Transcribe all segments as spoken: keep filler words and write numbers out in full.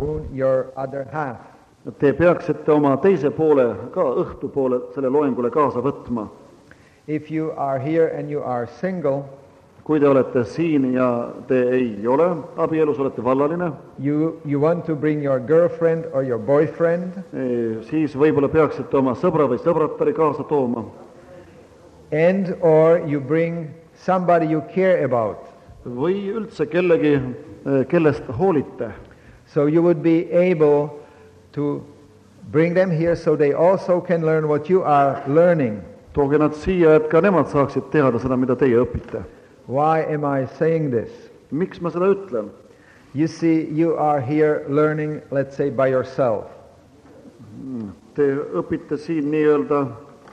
afternoon your other half. Te peaksite oma teise poole ka õhtupoole selle loengule kaasa võtma. If you are here and you are single, kui te olete siin ja te ei ole abielus, olete vallaline, you, you want to bring your girlfriend or your boyfriend, siis võib-olla peaksite oma sõbra või sõbratari kaasa tooma. And or you bring somebody you care about. Või üldse kellegi, kellest hoolite. So you would be able to bring them here so they also can learn what you are learning. Tooge nad siia, et ka nemad saaksid teada seda, mida teie õpite. Why am I saying this? Miks ma seda ütlen? You see, you are here learning, let's say, by yourself. Te õpite siin nii-öelda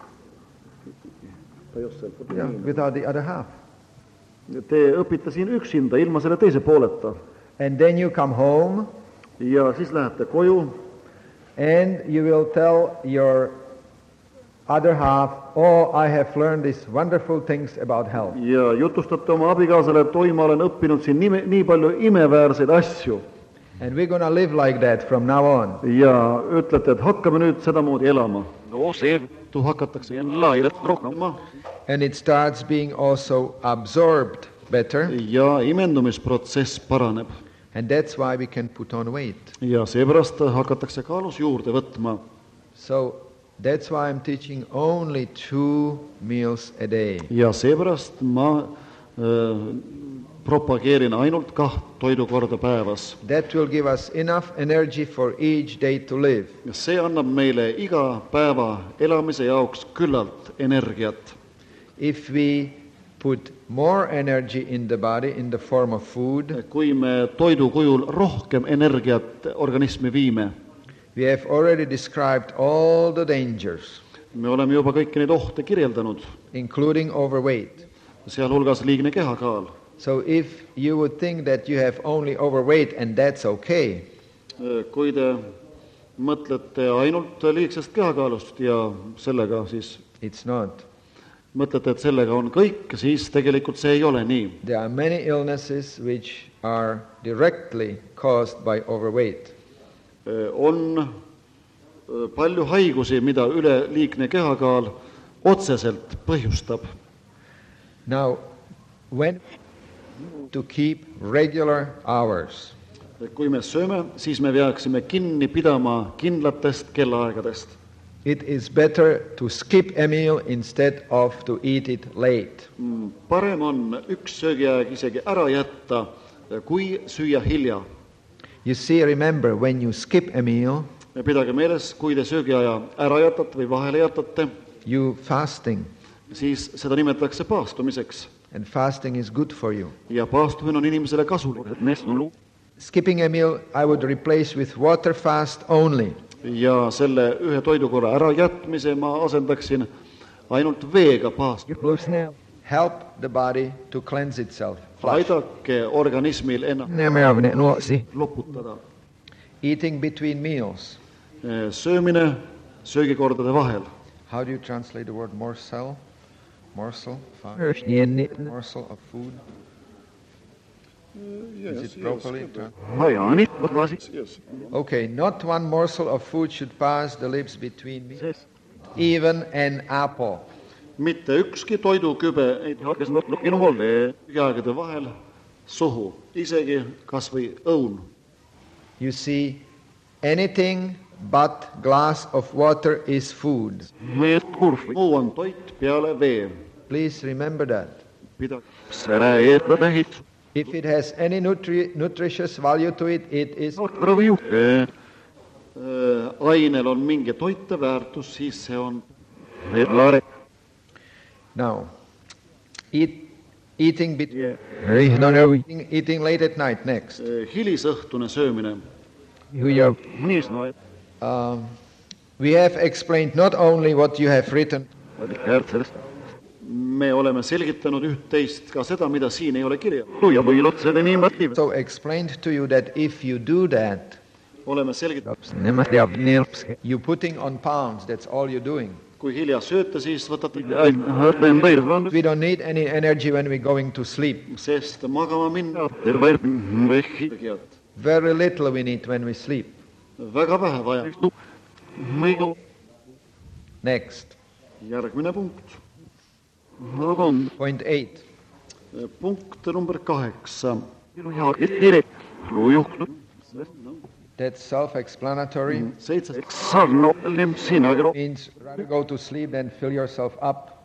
yeah, without the other half. Te õpite siin üksinda, ilma selle teise pooleta. And then you come home. Ja siis lähete koju. And you will tell your other half, oh, I have learned these wonderful things about health. Ja jutustate oma abikaasale, et oi, ma olen õppinud siin nii, nii palju imeväärseid asju. And we're going to live like that from now on. Ja ütlete, et hakkame nüüd sedamoodi elama. No see, tu hakatakse laidet rohkama. And it starts being also absorbed better. Ja imendumisprotsess paraneb. And that's why we can put on weight. Ja seepärast hakatakse kaalus juurde võtma. So that's why I'm teaching only two meals a day. Ja seepärast ma äh, propageerin ainult kaht toidukorda päevas. That will give us enough energy for each day to live. Ja see annab meile iga päeva elamise jaoks küllalt energiat. If we put more energy in the body in the form of food, kui me toidu kujul rohkem energiat organismi viime, we have already described all the dangers, me oleme juba kõiki neid ohte kirjeldanud, including overweight. Sealhulgas liigne kehakaal. So if you would think that you have only overweight and that's okay, kui te mõtlete ainult liigsest kehakaalust ja sellega siis it's not. mõtlete, et sellega on kõik, siis tegelikult see ei ole nii. There are many illnesses which are directly caused by overweight. On palju haigusi, mida üleliigne kehakaal otseselt põhjustab. Now, when to keep regular hours, kui me sööme, siis me peaksime kinni pidama kindlatest kellaaegadest. It is better to skip a meal instead of to eat it late. Parem on üks söögiaeg isegi ära jätta, kui süüa hilja. You see, remember, when you skip a meal, pidage meeles, kui te söögiaja ära jätate või vahele jätate, you fasting. Siis seda nimetatakse paastumiseks. And fasting is good for you. Ja paastumine on inimesele kasulik. Skipping a meal I would replace with water fast only. Ja selle ühe toidukorra ära jätmise ma asendaksin ainult veega paastumine. Help the body to cleanse itself. Aidake organismil ennast loputada. Eating between meals. Söömine söögikordade vahel. How do you translate the word morsel? Morsel? Morsel of food? Yes, is it properly? Yes. Yes. Okay, not one morsel of food should pass the lips between me. Even an apple. Mitte ükski toidukübe ei jäägade vahel suhu, isegi kas või õun. You see, anything but glass of water is food. Muu on toit peale vee. Please remember that. Pidage. If it has any nutri- nutritious value to it, it is... Ainel on mingi toiteväärtus, siis see on... Now, eat, eating, bit- yeah. eating, eating late at night next. Hilisõhtune söömine. Um, we have explained not only what you have written, me oleme selgitanud üht-teist ka seda, mida siin ei ole kirja. So explained to you that if you do that, oleme selgitanud, you putting on pounds, that's all you're doing. Kui hilja sööte, siis võtate... We don't need any energy when we're going to sleep. Sest magama minna... Very little we need when we sleep. Väga vähe vaja. Next. Järgmine punkt. Point eight. Punkt number kaheksa. That's self-explanatory. Seitse. Means rather go to sleep than fill yourself up.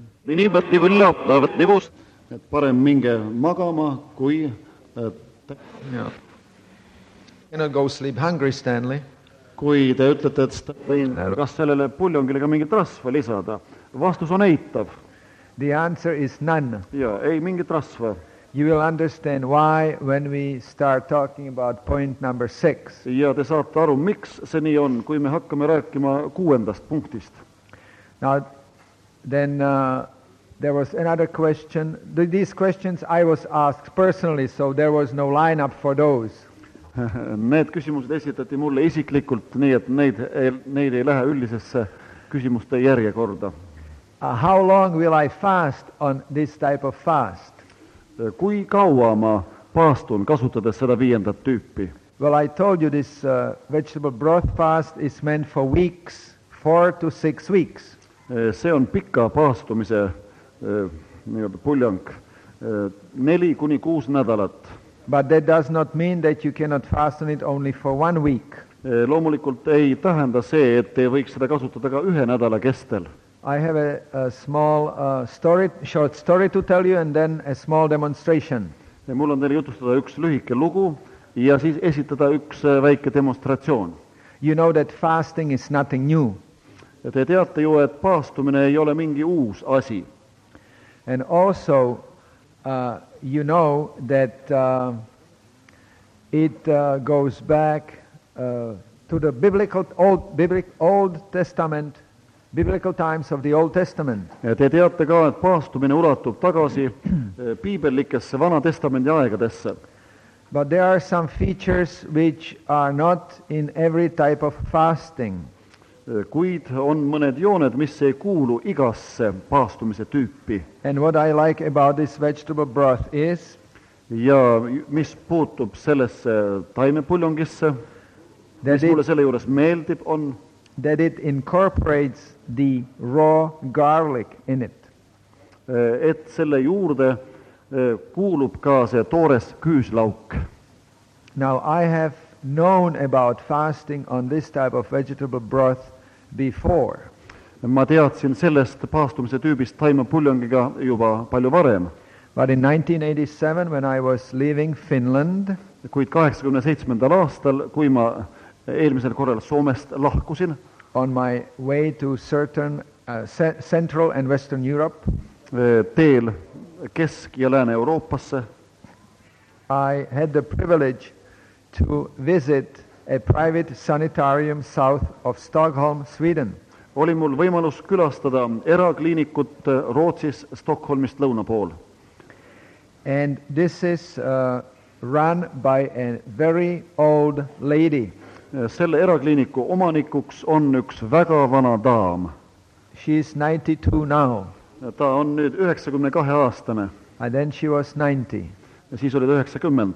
Et parem minge magama, kui... Yeah. You cannot go sleep hungry, Stanley. Kui te ütlete, et kas sellele puljongile ka mingit rasva lisada? Vastus on eitav. The answer is none. Ja, ei mingit rasva. You will understand why when we start talking about point number six. Ja te saate aru, miks see nii on, kui me hakkame rääkima kuuendast punktist. Now, then uh, there was another question. The, these questions I was asked personally, so there was no lineup for those. Need küsimused esitati mulle isiklikult, nii et neid, neid ei lähe üldisesse küsimuste järjekorda. Uh, how long will I fast on this type of fast? Kui kaua ma paastun, kasutades seda viiendat tüüpi? Well, I told you this uh, vegetable broth fast is meant for weeks, four to six weeks. See on pika paastumise nii-öelda puljang, neli kuni kuus nädalat. But that does not mean that you cannot fast on it only for one week. Loomulikult ei tähenda see, et te võiks seda kasutada ka ühe nädala kestel. I have a, a small uh, story, short story to tell you and then a small demonstration. Ja mul on teile jutustada üks lühike lugu ja siis esitada üks väike demonstratsioon. You know that fasting is nothing new. Ja te teate ju, et paastumine ei ole mingi uus asi. And also uh, you know that uh, it uh, goes back uh, to the biblical old, biblical, Old Testament, biblical times of the Old Testament. Ja te teate ka, et paastumine ulatub tagasi piibellikesse Vana Testamendi aegadesse. But there are some features which are not in every type of fasting. Kuid on mõned jooned, mis ei kuulu igasse paastumise tüüpi. And what I like about this vegetable broth is ja mis puutub sellesse taimepuljongisse, mis mulle selle juures meeldib, on that it incorporates the raw garlic in it. Et selle juurde kuulub ka see toores küüslauk. Now I have known about fasting on this type of vegetable broth before. Ma teadsin sellest paastumise tüübist taimepuljongiga juba palju varem. But in nineteen eighty-seven when I was leaving Finland, kuid kaheksakümne seitsmendal aastal, kui ma eelmisel korral Soomest lahkusin, on my way to certain uh, Central and Western Europe, teel Kesk- ja Lääne-Euroopasse, I had the privilege to visit a private sanitarium south of Stockholm, Sweden. Oli mul võimalus külastada erakliinikut Rootsis Stockholmist lõuna pool. And this is uh, run by a very old lady. Selle erakliiniku omanikuks on üks väga vana daam. She is ninety-two now. Ta on nüüd üheksakümne kahe aastane. And then she was ninety. Ja siis oli üheksakümmend.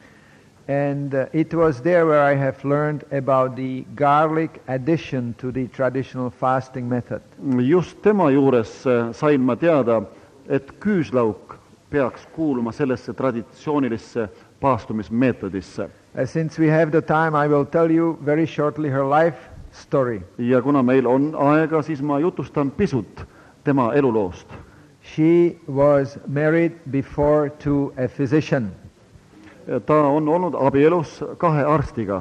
And uh, it was there where I have learned about the garlic addition to the traditional fasting method. Just tema juures sain ma teada, et küüslauk peaks kuuluma sellesse traditsioonilisse paastumismeetodisse. Uh, since we have the time, I will tell you very shortly her life story. Ja kuna meil on aega, siis ma jutustan pisut tema eluloost. She was married before to a physician. Ta on olnud abielus kahe arstiga.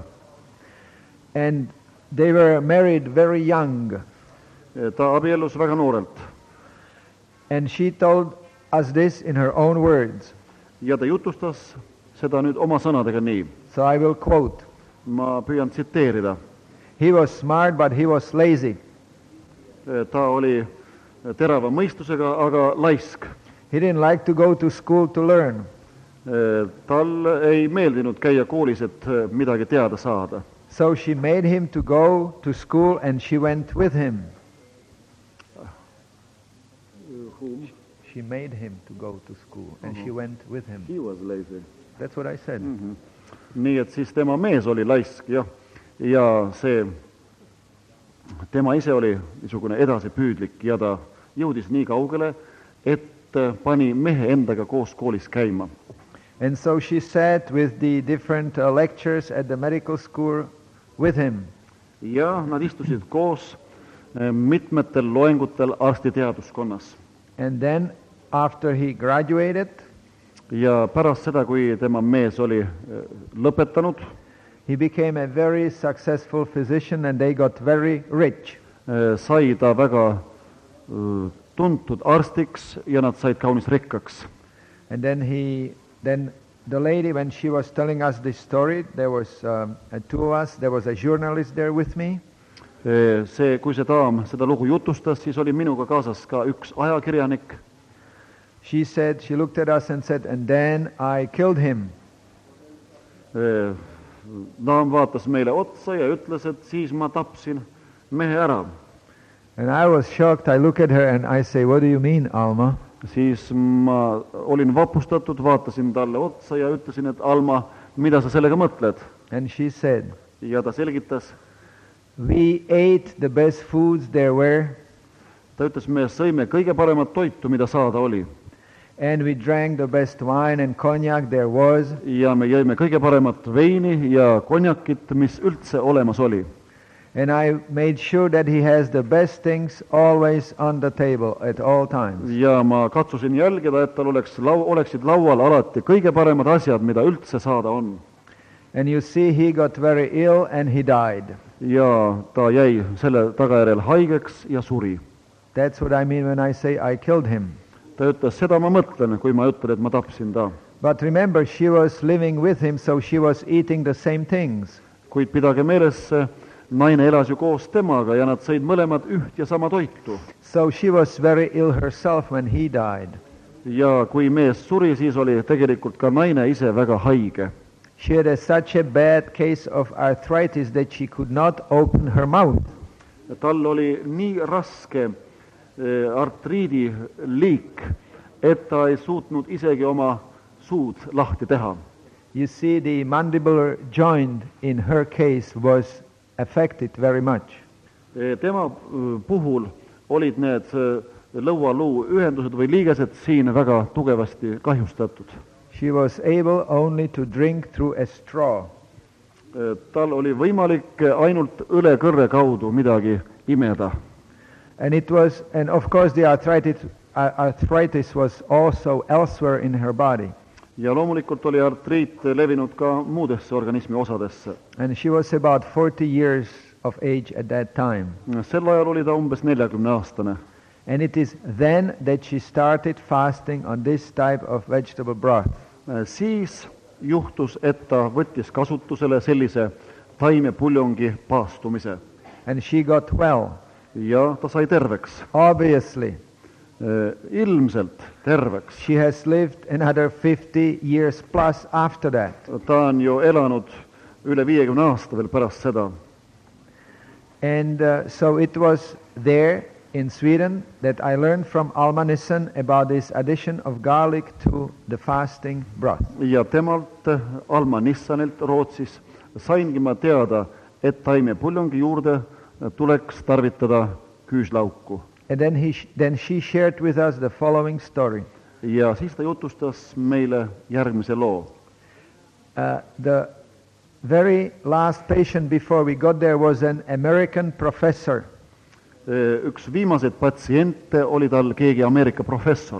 And they were married very young. Ta abielus väga noorelt. And she told us this in her own words. Ja ta jutustas seda nüüd oma sõnadega nii. So I will quote. Ma püüan tsiteerida. He was smart, but he was lazy. Ta oli terava mõistusega, aga laisk. He didn't like to go to school to learn. Tal ei meeldinud käia koolis, et midagi teada saada. So she made him to go to school and she went with him. Whom? She made him to go to school and uh-huh. she went with him. He was lazy. That's what I said. Mm-hmm. nii et siis tema mees oli laisk, jah, ja see, tema ise oli niisugune edasipüüdlik ja ta jõudis nii kaugele, et pani mehe endaga koos koolis käima. And so she sat with the different uh, lectures at the medical school with him. Ja nad istusid koos mitmetel loengutel arstiteaduskonnas. And then after he graduated, ja pärast seda, kui tema mees oli lõpetanud, he became a very successful physician and they got very rich. sai ta väga tuntud arstiks ja nad said kaunis rikkaks. And then he, then the lady, when she was telling us this story, there was um, two of us, there was a journalist there with me. See, kui see daam seda lugu jutustas, siis oli minuga kaasas ka üks ajakirjanik. She said, she looked at us and said, and then I killed him. Daam vaatas meile otsa ja ütles, et siis ma tapsin mehe ära. And I was shocked. I look at her and I say, what do you mean, Alma? Siis ma olin vapustatud, vaatasin talle otsa ja ütlesin, et Alma, mida sa sellega mõtled? And she said, ja ta selgitas, we ate the best foods there were. Ta ütles, me sõime kõige paremat toitu, mida saada oli. And we drank the best wine and cognac there was. Ja me jõime kõige paremat veini ja konjakit, mis üldse olemas oli. And I made sure that he has the best things always on the table at all times. Ja ma katsusin jälgida, et tal oleks lau, oleksid laual alati kõige paremad asjad, mida üldse saada on. And you see, he got very ill and he died. Ja ta jäi selle tagajärjel haigeks ja suri. That's what I mean when I say I killed him. Ta ütles, seda ma mõtlen, kui ma ütlen, et ma tapsin ta. But remember, she was living with him, so she was eating the same things. Kuid pidage meeles, naine elas ju koos temaga ja nad sõid mõlemad üht ja sama toitu. So she was very ill herself when he died. Ja kui mees suri, siis oli tegelikult ka naine ise väga haige. She had a, such a bad case of arthritis that she could not open her mouth. Tal oli nii raske artriidi liik, et ta ei suutnud isegi oma suud lahti teha. You see, the mandibular joint in her case was affected very much. Tema puhul olid need lõualuu ühendused või liigesed siin väga tugevasti kahjustatud. She was able only to drink through a straw. Tal oli võimalik ainult õlekõrre kaudu midagi imeda. And it was, and of course the arthritis, uh, arthritis was also elsewhere in her body. Ja loomulikult oli artriit levinud ka muudesse organismi osadesse. And she was about forty years of age at that time. Sel ajal oli ta umbes neljakümne aastane. And it is then that she started fasting on this type of vegetable broth. Siis juhtus, et ta võttis kasutusele sellise taimepuljongi paastumise. And she got well. Ja ta sai terveks. Obviously. Ilmselt terveks. She has lived another fifty years plus after that. Ta on ju elanud üle viiekümne aasta veel pärast seda. And uh, so it was there in Sweden that I learned from Alma Nissan about this addition of garlic to the fasting broth. Ja temalt, Alma Nissanilt Rootsis, saingi ma teada, et taimepuljongi juurde tuleks tarvitada küüslauku. And then, he sh- then she shared with us the following story. Ja siis ta jutustas meile järgmise loo. Uh, the very last patient before we got there was an American professor. Üks viimaseid patsiente oli tal keegi Ameerika professor.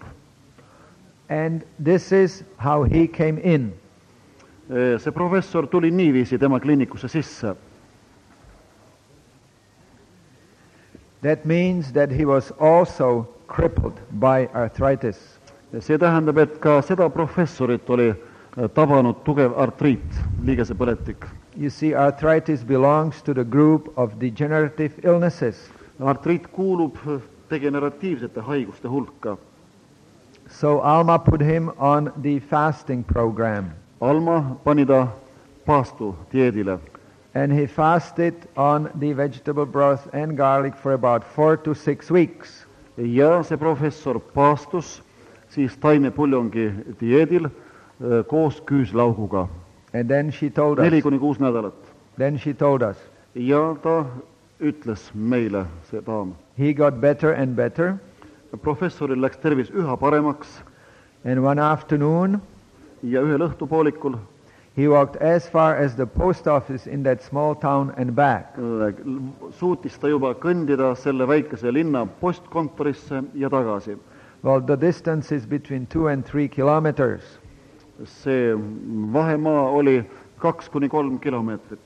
And this is how he came in. See professor tuli niiviisi tema kliinikusse sisse. That means that he was also crippled by arthritis. See tähendab, et ka seda professorit oli tabanud tugev artriit, liigesepõletik. You see, arthritis belongs to the group of degenerative illnesses. Artriit kuulub degeneratiivsete haiguste hulka. So Alma put him on the fasting program. Alma pani ta paastu dieedile. And he fasted on the vegetable broth and garlic for about four to six weeks. Ja see professor paastus siis taimepuljongi dieedil koos küüslauguga. And then she told neli us, kuni kuus nädalat. then she told us, ja ta ütles meile, see daam, he got better and better. professoril läks tervis üha paremaks And one afternoon, ja ühel õhtupoolikul he walked as far as the post office in that small town and back. suutis ta juba kõndida selle väikese linna postkontorisse ja tagasi. Well, the distance is between two and three kilometers. see vahemaa oli kaks kuni kolm kilomeetrit.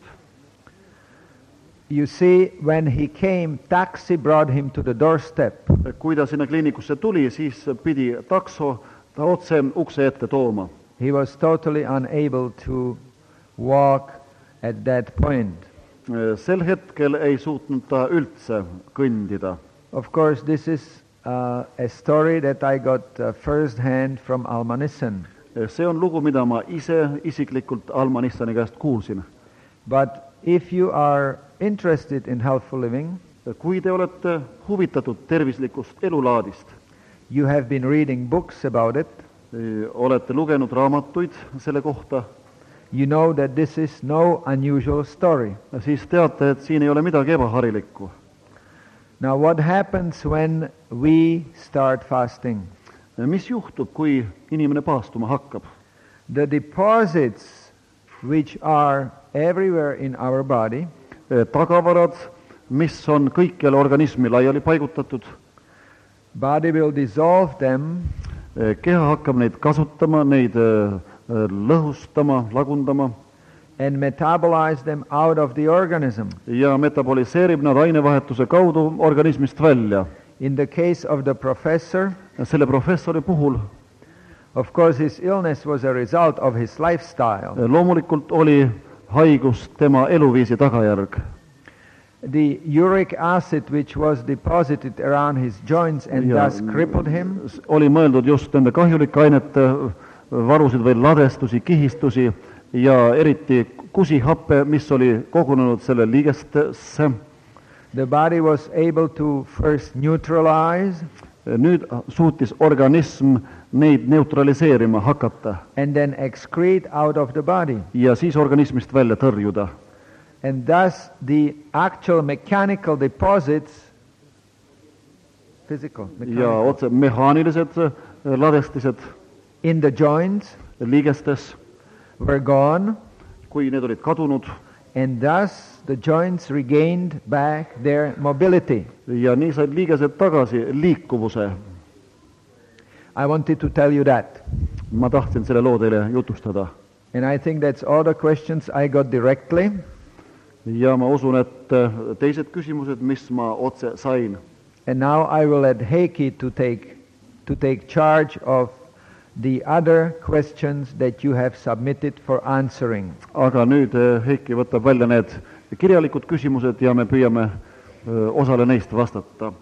You see, when he came, taxi brought him to the doorstep. kui ta sinna kliinikusse tuli, siis pidi takso ta otse ukse ette tooma. He was totally unable to walk at that point. sel hetkel ei suutnud ta üldse kõndida. Of course, this is uh, a story that I got uh, first hand from Alma Nissen. see on lugu, mida ma ise isiklikult Alma Nissani käest kuulsin. But if you are interested in healthful living, kui te olete huvitatud tervislikust elulaadist, you have been reading books about it, olete lugenud raamatuid selle kohta, you know that this is no unusual story. siis teate, et siin ei ole midagi ebaharilikku. Now, what happens when we start fasting? mis juhtub, kui inimene paastuma hakkab? The deposits which are everywhere in our body, tagavarad, mis on kõikjal organismi laiali paigutatud, body will dissolve them keha hakkab neid kasutama, neid lõhustama, lagundama and metabolize them out of the organism. ja metaboliseerib nad ainevahetuse kaudu organismist välja. In the case of the professor, selle professori puhul of course his illness was a result of his lifestyle. loomulikult oli haigus tema eluviisi tagajärg. The uric acid which was deposited around his joints and ja thus crippled him oli mõeldud just nende kahjulike ainete varusid või ladestusi, kihistusi ja eriti kusihappe, mis oli kogunenud selle liigestesse. The body was able to first neutralize nüüd suutis organism neid neutraliseerima hakata and then excrete out of the body. ja siis organismist välja tõrjuda. And thus the actual mechanical deposits, physical, ja mechanical, otse mehaanilised ladestised in the joints liigestes, were gone, kui need olid kadunud, and thus the joints regained back their mobility. ja nii said liigesed tagasi liikuvuse. I wanted to tell you that. ma tahtsin selle loo teile jutustada. And I think that's all the questions I got directly. ja ma usun, et teised küsimused, mis ma otse sain. And now I will let Heikki to take, to take charge of the other questions that you have submitted for answering. aga nüüd Heikki võtab välja need kirjalikud küsimused ja me püüame osale neist vastata.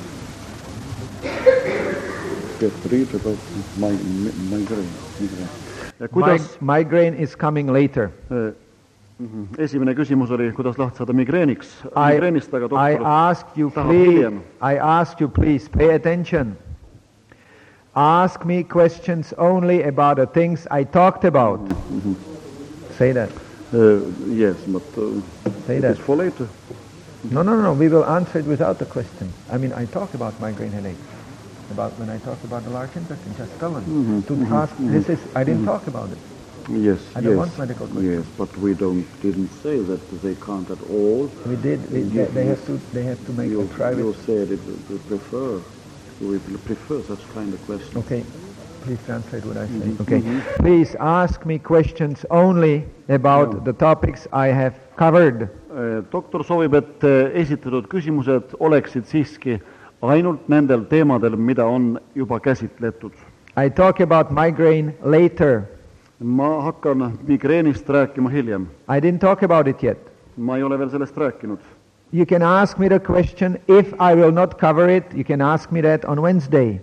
Kuidas, migraine is coming later. esimene küsimus oli, kuidas lahti saada migreeniks. I, migreenist, aga I doktor ask you tahab please, hiljem. I ask you please pay attention. Ask me questions only about the things I talked about. Mm-hmm. Say that. Uh, yes, but uh, Say it that. is for later. No, no, no, we will answer it without the question. I mean, I talk about migraine headache. About when I talk about the large intestine, just tell them. Mm-hmm, To mm-hmm, ask, mm-hmm, this is, I didn't mm-hmm. talk about it. Yes, I don't yes, want medical questions. yes, but we don't didn't say that they can't at all. We did, we, You- they, they have to, they have to make you, a private. You said it, we prefer, we prefer such kind of questions. Okay, please translate what I say. Mhm, Okay, mhm. please ask me questions only about No. the topics I have covered. Doktor soovib, et eh, esitatud küsimused oleksid siiski ainult nendel teemadel, mida on juba käsitletud. I talk about migraine later. ma hakkan migreenist rääkima hiljem. I didn't talk about it yet. ma ei ole veel sellest rääkinud. You can ask me the question. If I will not cover it, you can ask me that on Wednesday.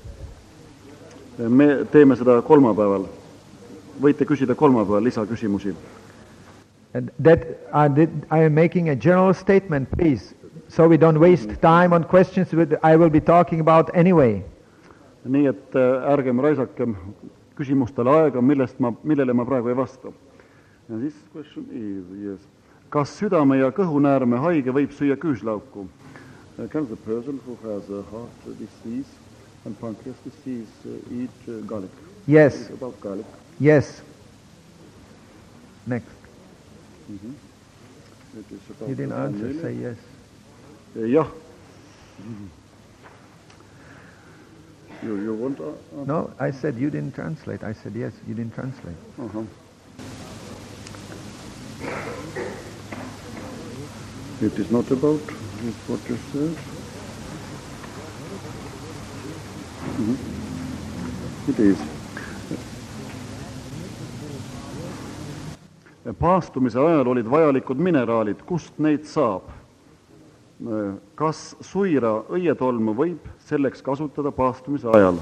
me teeme seda kolmapäeval. võite küsida kolmapäeval lisaküsimusi. And that I, did, I am making a general statement, please, so we don't waste time on questions that I will be talking about anyway. nii et äh, ärgem raisakem küsimustele aega, millest ma, millele ma praegu ei vasta. And this question is, yes. Kas südame ja kõhunäärme haige võib süüa küüslauku? Uh, can the person who has a heart disease and pancreas disease uh, eat uh, garlic? Yes. It's about garlic. Yes. Next. Mm-hmm. It is about You didn't answer, really? say yes. Uh, jah. Mm-hmm. You, you want to answer? No, I said you didn't translate. I said yes, you didn't translate. Uh-huh. It is not about what you said. Mm-hmm. It is. Paastumise ajal olid vajalikud mineraalid, kust neid saab? Kas suira õietolmu võib selleks kasutada paastumise ajal?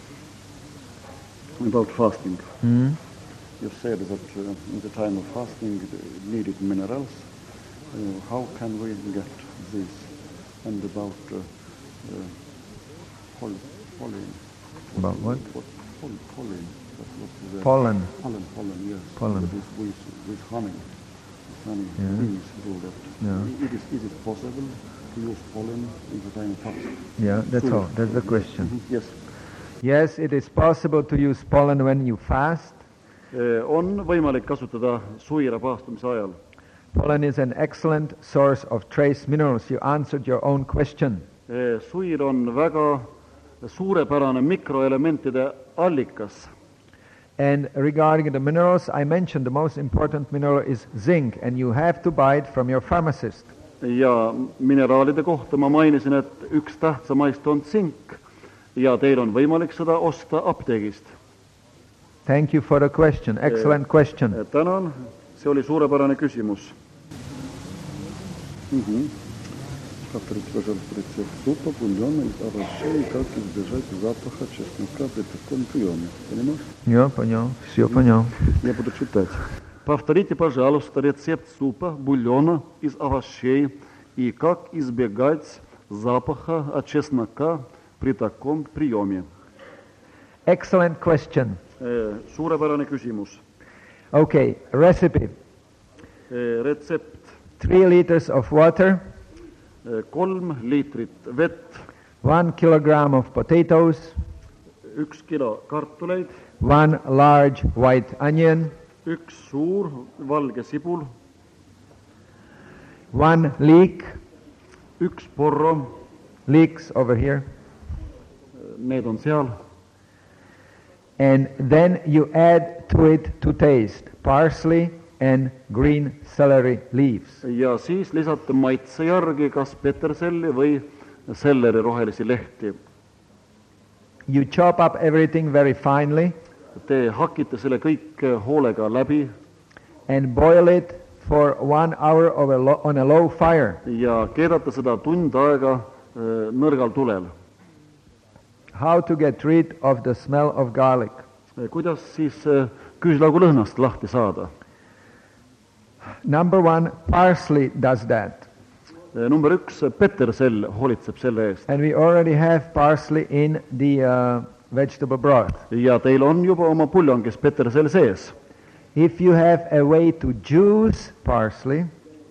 About fasting. Mm-hmm. You said that uh, in the time of fasting it needed minerals. Uh, how can we get this? And about uh, uh, pol- pollen. About what? What? Pol- pollen. That was the Pollen. Pollen, pollen, yes. Pollen. That is with, with honey. Honey Yeah. bees do that. Yeah. It is, is it possible to use pollen in the time of fast? Yeah, that's Sure. all. That's the question. Mhm, yes. Yes, it is possible to use pollen when you fast. Eh, On võimalik kasutada suira paastumise ajal. Pollen is an excellent source of trace minerals. You answered your own question. Eh, Suir on väga suurepärane mikroelementide allikas. And regarding the minerals, I mentioned the most important mineral is zinc, and you have to buy it from your pharmacist. Ja mineraalide kohta ma mainisin, et üks tähtsamaist on tsink ja teil on võimalik seda osta apteegist. Thank you for the question. Excellent question. Eh, Tänan, see oli suurepärane küsimus. Mm-hmm. Повторите, пожалуйста, рецепт супа, бульона из овощей, как избежать запаха чеснока при таком приеме. Понимаешь? Я понял, все понял. Я буду читать. Повторите, пожалуйста, рецепт супа, бульона из овощей и как избегать запаха от чеснока при таком приеме. Excellent question. Eh, Suurepärane küsimus. Okay, recipe. Eh, Retsept. Three liters of water, Eh, Kolm liitrit vett, one kilogram of potatoes, üks kilo kartuleid, one large white onion, üks suur valge sibul, one leek, üks porro, leeks over here, need on seal, and then you add to it to taste parsley and green celery leaves. ja siis lisate maitse järgi kas peterselli või selleri rohelisi lehti. You chop up everything very finely Te hakite selle kõik hoolega läbi and boil it for one hour over lo- on a low fire. ja keedate seda tund aega eh, nõrgal tulel. How to get rid of the smell of garlic? Eh, Kuidas siis eh, küüslaugu lõhnast lahti saada? Number one, parsley does that. Eh, Number üks, petersell hoolitseb selle eest. And we already have parsley in the uh, vegetable broth. ja teil on juba oma puljongis petersell sees. If you have a way to juice parsley,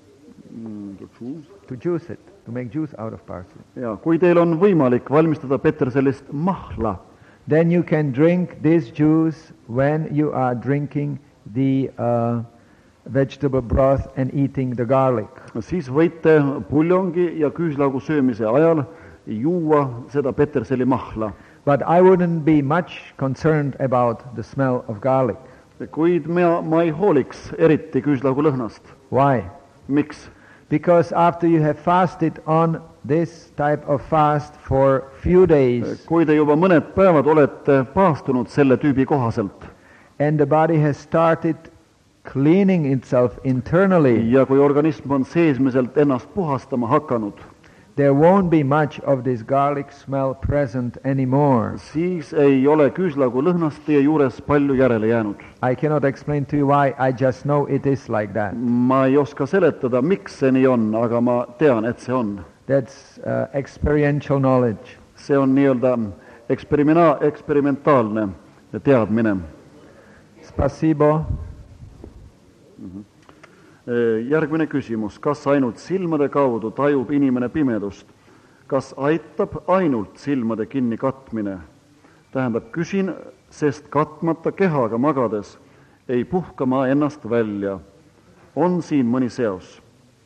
to juice it, to make juice out of parsley, ja kui teil on võimalik valmistada petersellist mahla, then you can drink this juice when you are drinking the uh, vegetable broth and eating the garlic. siis võite puljongi ja küüslaugu söömise ajal juua seda peterselli mahla. But I wouldn't be much concerned about the smell of garlic. kuid ma, ma ei hooliks eriti küüslaugu lõhnast. Why? Miks? Because after you have fasted on this type of fast for few days, kui te juba mõned päevad olete paastunud selle tüübi kohaselt and the body has started cleaning itself internally, ja kui organism on seesmiselt ennast puhastama hakanud, there won't be much of this garlic smell present anymore. siis ei ole küüslaugu lõhnast teie juures palju järele jäänud. I cannot explain to you why, I just know it is like that. ma ei oska seletada, miks see nii on, aga ma tean, et see on. That's uh, experiential knowledge. see on nii-öelda eksperimena-, eksperimentaalne teadmine. Spasibo. Järgmine küsimus. Kas ainult silmade kaudu tajub inimene pimedust? Kas aitab ainult silmade kinni katmine? Tähendab, küsin, sest katmata kehaga magades ei puhka ma ennast välja. On siin mõni seos?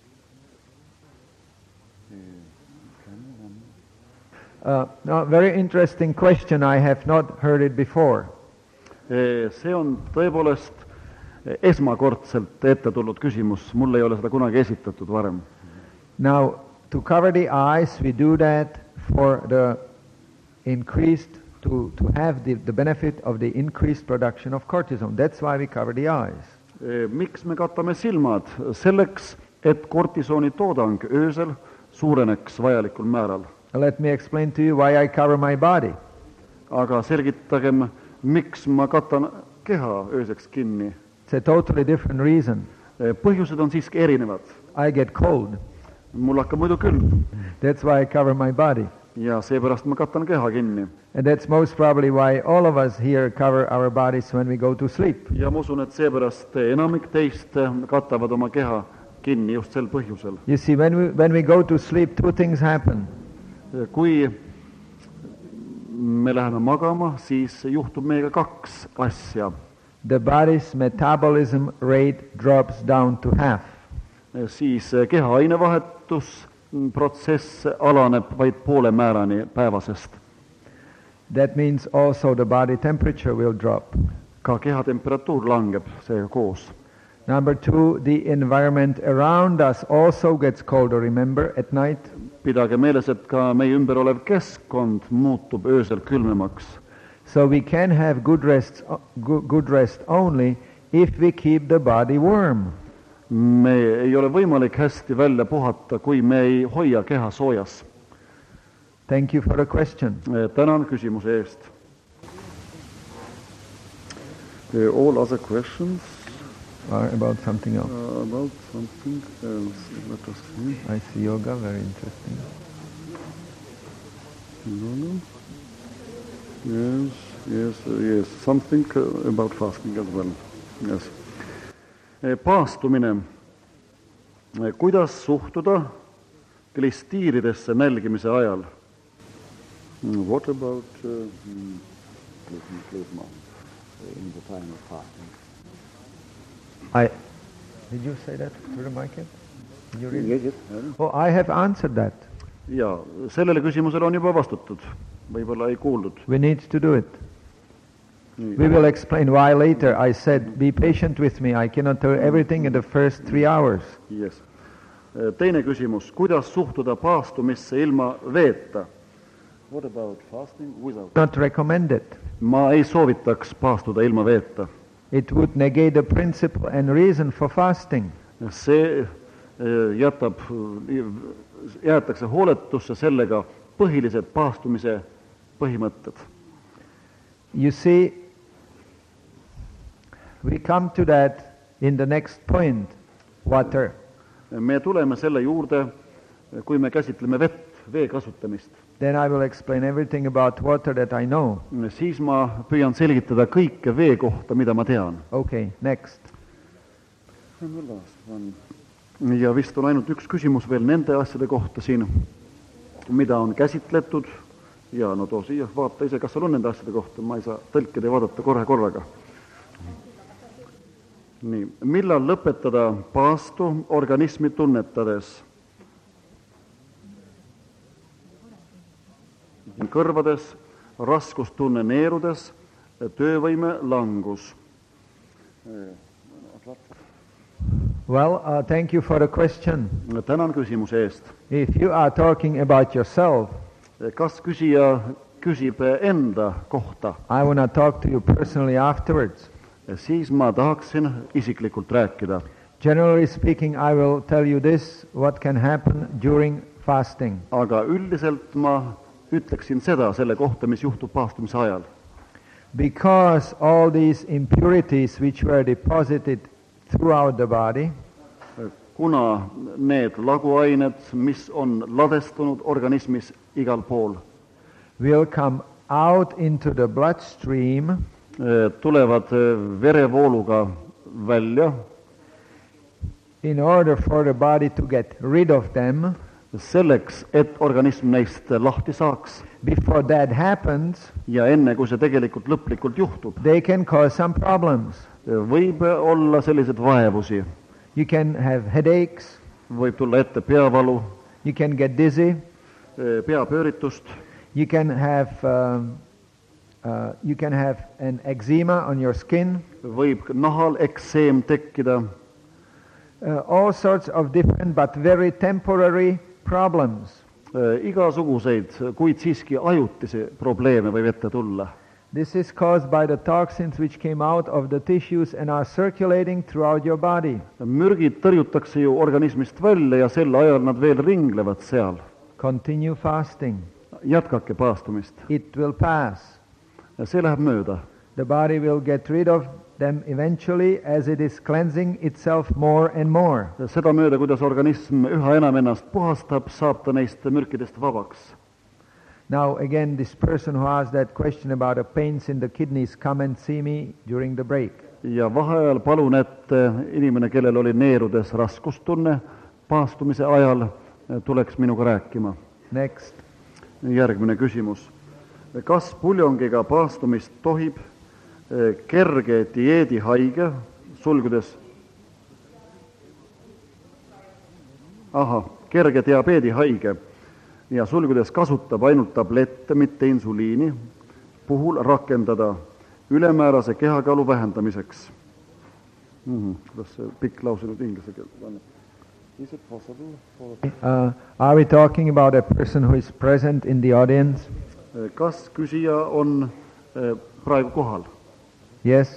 Uh, no, very interesting question. I have not heard it before. See on tõepoolest esmakordselt ette tulnud küsimus. Mulle ei ole seda kunagi esitatud varem. Now, to cover the eyes, we do that for the increased, to, to have the, the benefit of the increased production of cortisone. That's why we cover the eyes. Miks me katame silmad? Selleks, et kortisooni toodang öösel suureneks vajalikul määral. Let me explain to you why I cover my body. Aga selgitagem, miks ma katan keha ööseks kinni. It's a totally different reason. Põhjused on siiski erinevad. I get cold. Mul hakkab muidu külm. That's why I cover my body. Ja seepärast ma katan keha kinni. And that's most probably why all of us here cover our bodies when we go to sleep. Ja ma usun, et seepärast enamik teist katavad oma keha kinni just sel põhjusel. You see, when we, when we go to sleep, two things happen. Kui me läheme magama, siis juhtub meiega kaks asja. The body's metabolism rate drops down to half. Siis keha ainevahetusprotsess alaneb vaid poole määrani päevasest. That means also the body temperature will drop. Ka keha temperatuur langeb seega koos. Number two, the environment around us also gets colder, remember, at night. Pidage meeles, et ka meie ümber olev keskkond muutub öösel külmemaks. So we can have good rest, good rest only if we keep the body warm. Me ei ole võimalik hästi välja puhata, kui me ei hoia keha soojas. Thank you for the question. Tänan küsimuse eest. All other questions are about something else. Uh, about something else. Let us see. I see yoga, very interesting. No. Yes, yes, uh, yes. Something uh, about fasting as well. Yes. Paastumine. Kuidas suhtuda klistiiridesse nälgimise ajal? What about uh, in the time of fasting? I, did you say that to the mic? Did you read yes, yes. Oh, I have answered that. Ja, sellele küsimusele on juba vastatud. Võib-olla ei kuuldud. We need to do it. We will explain why later. I said, be patient with me. I cannot tell everything in the first three hours. Yes. Teine küsimus. Kuidas suhtuda paastumisse ilma veeta? What about fasting without? Not recommended. Ma ei soovitaks paastuda ilma veeta. It would negate the principle and reason for fasting. See jätab, jäetakse hooletusse sellega põhilised paastumise põhimõtted. You see, we come to that in the next point, water. Me tuleme selle juurde, kui me käsitleme vett, vee kasutamist. Then I will explain everything about water that I know. Siis ma püüan selgitada kõike vee kohta, mida ma tean. Okay, next. Ja vist on ainult üks küsimus veel nende asjade kohta siin, mida on käsitletud. Ja no too siia, vaata ise, kas seal on nende asjade kohta. Ma ei saa tõlkida ja vaadata korre korraga. Nii, millal lõpetada paastu organismi tunnetades? Kõrvades, raskustunne neerudes, töövõime langus. Well, uh, thank you for the question. Tänan küsimuse eest. If you are talking about yourself, kas küsija küsib enda kohta? I want to talk to you personally afterwards. Siis ma tahaksin isiklikult rääkida. Generally speaking, I will tell you this, what can happen during fasting. Aga üldiselt ma ütleksin seda selle kohta, mis juhtub paastumise ajal. Because all these impurities which were deposited throughout the body, kuna need laguained, mis on ladestunud organismis igal pool, will come out into the bloodstream, tulevad verevooluga välja, in order for the body to get rid of them, selleks, et organism neist lahti saaks before that happens, ja enne, kui see tegelikult lõplikult juhtub, they can cause some problems. võib olla selliseid vaevusi. You can have headaches, Võib tulla ette peavalu, you can get dizzy, peapööritust, you can have um, uh, you can have an eczema on your skin, võib nahal ekseem tekkida, uh, all sorts of different but very temporary problems. igasuguseid, kuid siiski ajutisi probleeme võib ette tulla. This is caused by the toxins which came out of the tissues and are circulating throughout your body. Mürgid tõrjutakse ju organismist välja ja sel ajal nad veel ringlevad seal. Continue fasting. Jätkake paastumist. It will pass. See läheb mööda. The body will get rid of them eventually as it is cleansing itself more and more. Seda mööda, kuidas organism üha enam ennast puhastab, saab ta neist mürkidest vabaks. Now again, this person who asked that question about the pains in the kidneys, come and see me during the break. Ja vaheajal palun, et inimene, kellel oli neerudes raskustunne paastumise ajal, tuleks minuga rääkima. Next. Järgmine küsimus. Kas puljongiga paastumist tohib kerge dieedi haige, sulgudes aha, kerge diabeedi haige ja sulgudes kasutab ainult tablette, mitte insuliini, puhul rakendada ülemäärase kehakaalu vähendamiseks. Mm-hmm. Kuidas see pikk lause nüüd inglise keelt on? Is it possible for... Uh, are we talking about a person who is present in the audience? Kas küsija on praegu kohal? Yes.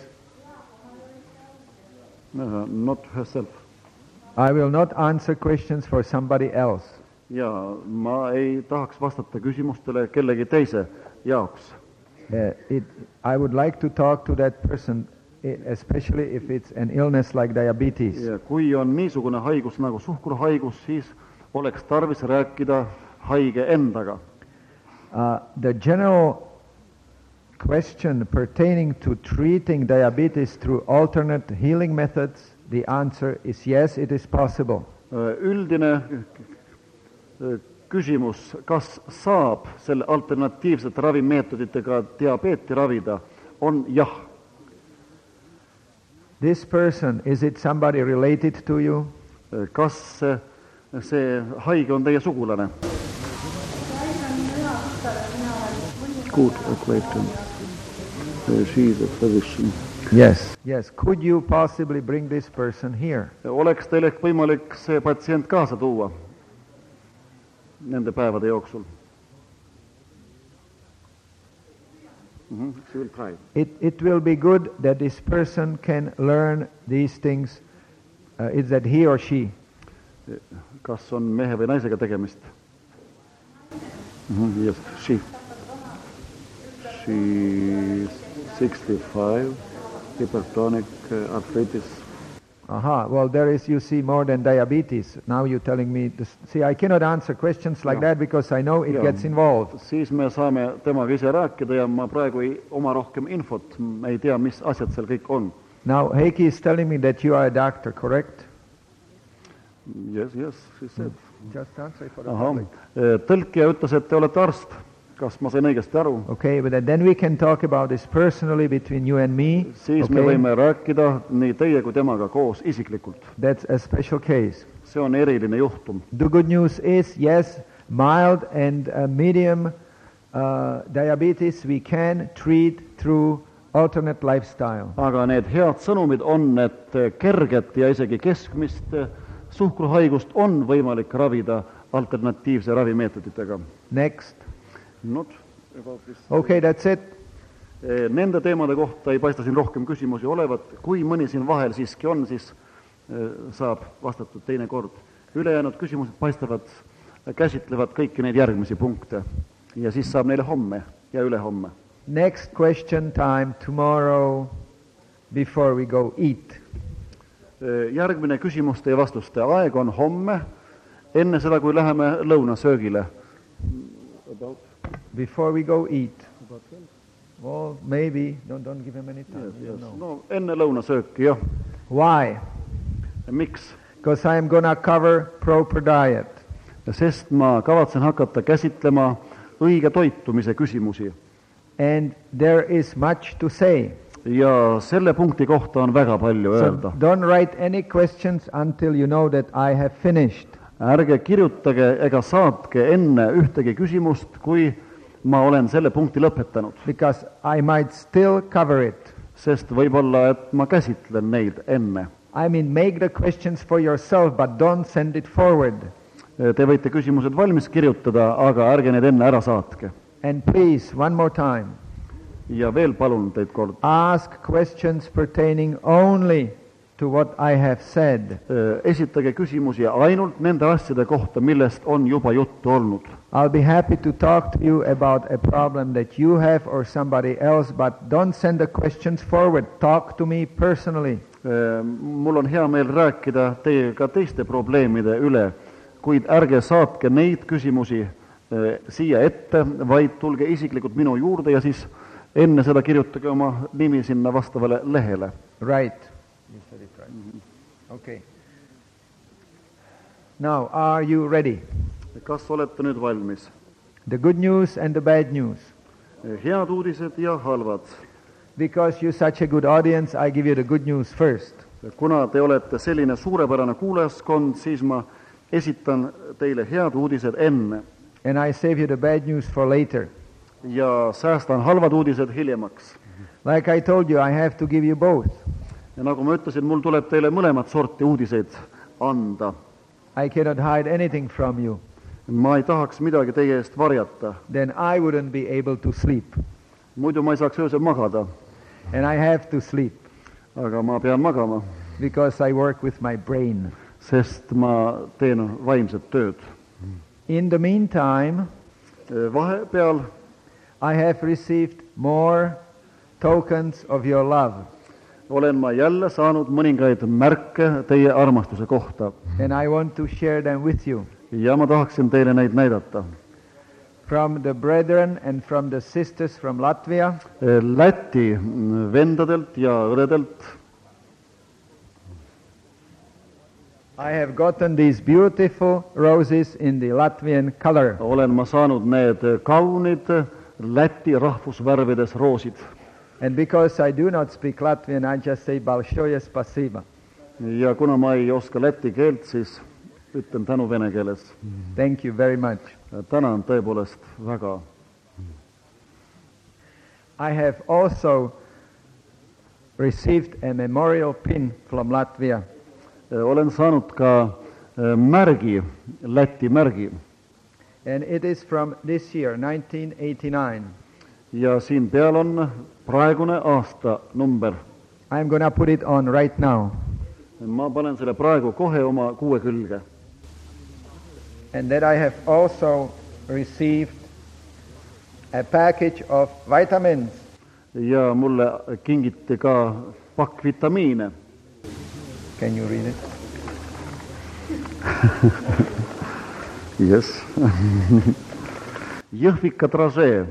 Uh, not herself. I will not answer questions for somebody else. Ja ma ei tahaks vastata küsimustele kellegi teise jaoks. Uh, it, I would like to talk to that person, especially if it's an illness like diabetes. Ja kui on niisugune haigus nagu suhkruhaigus, siis oleks tarvis rääkida haige endaga. Uh, the general question pertaining to treating diabetes through alternate healing methods, the answer is yes, it is possible. Üldine küsimus, kas saab selle alternatiivsete ravimeetoditega diabeeti ravida, on jah. This person, is it somebody related to you? Kas see haige on teie sugulane? Good acquaintance. She is a physician. Yes. Yes. Could you possibly bring this person here? Oleks teil ehk võimalik see patsient kaasa tuua nende päevade jooksul? Mm-hmm. She will try. It, it will be good that this person can learn these things. Uh, is that he or she? Kas on mehe või naisega tegemist? Mm-hmm. Yes, she. She's sixty-five, hypertonic uh, arthritis. Aha, well there is, you see, more than diabetes. Now you're telling me, this, see, I cannot answer questions like ja. that because I know it ja. gets involved. Siis me saame temaga ise rääkida ja ma praegu ei oma rohkem infot, ma ei tea, mis asjad seal kõik on. Now Heikki is telling me that you are a doctor, correct? Yes, yes, she said. Just answer for the Aha. public. Tõlkija ütles, et te olete arst. Kas ma sain õigesti aru? Okay, but then we can talk about this personally between you and me. Siis okay? me võime rääkida nii teie kui temaga koos isiklikult. That's a special case. See on eriline juhtum. The good news is, yes, mild and uh, medium uh, diabetes we can treat through alternate lifestyle. Aga need head sõnumid on, et kerget ja isegi keskmist suhkruhaigust on võimalik ravida alternatiivse ravimeetoditega. Next. Not about this. Okay, that's it. Nende teemade kohta ei paista siin rohkem küsimusi olevat. Kui mõni siin vahel siiski on, siis saab vastatud teine kord. Ülejäänud küsimused paistavad, käsitlevad kõiki neid järgmisi punkte. Ja siis saab neile homme ja ülehomme. Next question time tomorrow before we go eat. Järgmine küsimuste ja vastuste aeg on homme, enne seda, kui läheme lõunasöögile. About? Before we go eat. Well, maybe. Don't, don't give him any time. Yes, yes. No, enne lõunasööki, jah. Why? Miks? because I am going to cover proper diet. Sest ma kavatsen hakata käsitlema õige toitumise küsimusi. And there is much to say. Ja selle punkti kohta on väga palju öelda. So don't write any questions until you know that I have finished. Ärge kirjutage ega saatke enne ühtegi küsimust, kui ma olen selle punkti lõpetanud. Because I might still cover it. Sest võib-olla, et ma käsitlen neid enne. I mean, make the questions for yourself, but don't send it forward. Te võite küsimused valmis kirjutada, aga ärge need enne ära saatke. And please, one more time. Ja veel palun teid kord. Ask questions pertaining only to what I have said. Esitage küsimusi ainult nende asjade kohta, millest on juba juttu olnud. I'll be happy to talk to you about a problem that you have or somebody else, but don't send the questions forward. Talk to me personally. Mul on hea meel rääkida teiega teiste probleemide üle, kuid ärge saatke neid küsimusi siia ette, vaid tulge isiklikult minu juurde ja siis enne seda kirjutage oma nimi sinna vastavale lehele. Right. You said it right. Mm-hmm. Okay. Now, are you ready? Kas olete nüüd valmis? The good news and the bad news. Head uudised ja halvad. Because you're such a good audience, I give you the good news first. Kuna te olete selline suurepärane kuulajaskond, siis ma esitan teile head uudised enne. And I save you the bad news for later. Ja säästan halvad uudised hiljemaks. Like I told you, I have to give you both. Ja nagu ma ütlesin, mul tuleb teile mõlemat sorti uudiseid anda. I cannot hide anything from you. Ma ei tahaks midagi teie eest varjata. Then I wouldn't be able to sleep. Muidu ma ei saaks öösel magada. And I have to sleep. Aga ma pean magama. Because I work with my brain. Sest ma teen vaimset tööd. In the meantime, vahepeal I have received more tokens of your love. Olen ma jälle saanud mõningaid märke teie armastuse kohta. And I want to share them with you. Ja ma tahaksin teile neid näidata. From the brethren and from the sisters from Latvia. Läti vendadelt ja õdedelt. I have gotten these beautiful roses in the Latvian color. Olen ma saanud need kaunid Läti rahvusvärvides roosid. And because I do not speak Latvian, I just say Balshoye spasiba. Ja kuna ma ei oska läti keelt, siis ütlen tänu vene keeles. Thank you very much. Tänan tõepoolest väga. I have also received a memorial pin from Latvia. Olen saanud ka märgi, Läti märgi. And it is from this year, nineteen eighty-nine. Ja siin peal on praegune aasta number. I'm going to put it on right now. Ma panen selle praegu kohe oma kuue külge. And that I have also received a package of vitamins. Ja mulle kingiti ka pakk vitamiine. Can you read it? Yes. Jõhvika tražee.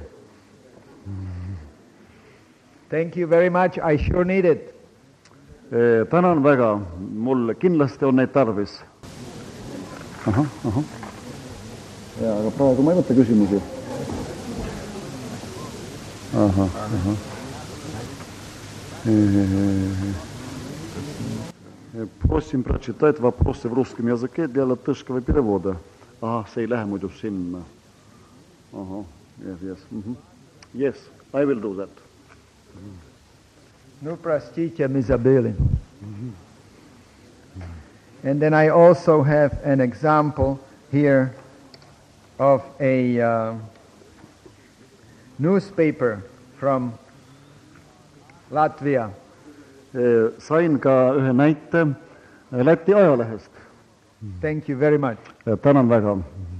Thank you very much. I sure need it. Tänan väga. Mul kindlasti on neid tarvis. Aha, aha. Ja, aga praegu ma ei võtta küsimusi. Aha, aha. Просим прочитать вопросы в русском языке для латышского перевода. Ага, see ei lähe muidu sinna. Aha, yes, yes. Mm-hmm. Yes, I will do that. Ну, простите, мы забыли. And then I also have an example here of a uh, newspaper from Latvia. Sain ka ühe näite Läti ajalehest. Thank you very much. Tänan väga.